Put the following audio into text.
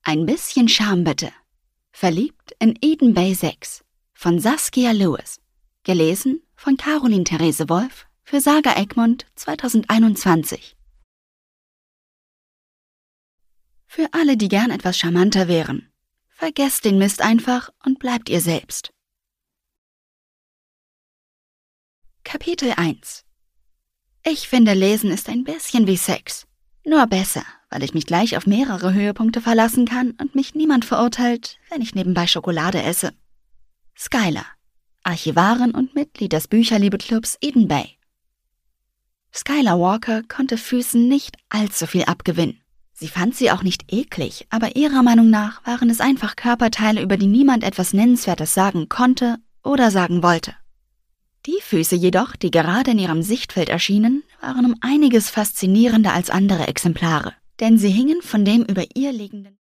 Ein bisschen Charme bitte. Verliebt in Eden Bay 6 von Saskia Lewis. Gelesen von Caroline Therese Wolf für Saga Egmont 2021. Für alle, die gern etwas charmanter wären. Vergesst den Mist einfach und bleibt ihr selbst. Kapitel 1. Ich finde, Lesen ist ein bisschen wie Sex. Nur besser, weil ich mich gleich auf mehrere Höhepunkte verlassen kann und mich niemand verurteilt, wenn ich nebenbei Schokolade esse. Skylar, Archivarin und Mitglied des Bücherliebeclubs Eden Bay. Skylar Walker konnte Füßen nicht allzu viel abgewinnen. Sie fand sie auch nicht eklig, aber ihrer Meinung nach waren es einfach Körperteile, über die niemand etwas Nennenswertes sagen konnte oder sagen wollte. Die Füße jedoch, die gerade in ihrem Sichtfeld erschienen, waren um einiges faszinierender als andere Exemplare, denn sie hingen von dem über ihr liegenden